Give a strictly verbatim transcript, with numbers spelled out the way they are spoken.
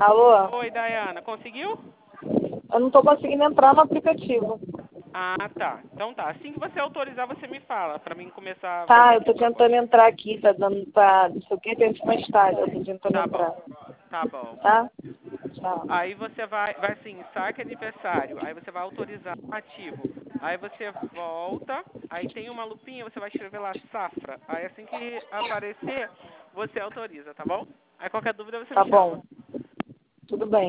Alô? Oi, Dayana, conseguiu? Eu não tô conseguindo entrar no aplicativo. Ah, tá. Então tá. Assim que você autorizar, você me fala, pra mim começar a Tá, fazer eu aqui tô o tentando pacote. entrar aqui, tá dando, tá, não sei o que, tem mais tarde, eu tô tentando Tá entrar. bom. Tá bom. Tá? Tchau. Aí você vai, vai assim, saque aniversário, aí você vai autorizar ativo. Aí você volta, aí tem uma lupinha, você vai escrever lá safra. Aí assim que aparecer, você autoriza, tá bom? Aí qualquer dúvida você Tá me chama. bom. Tudo bem.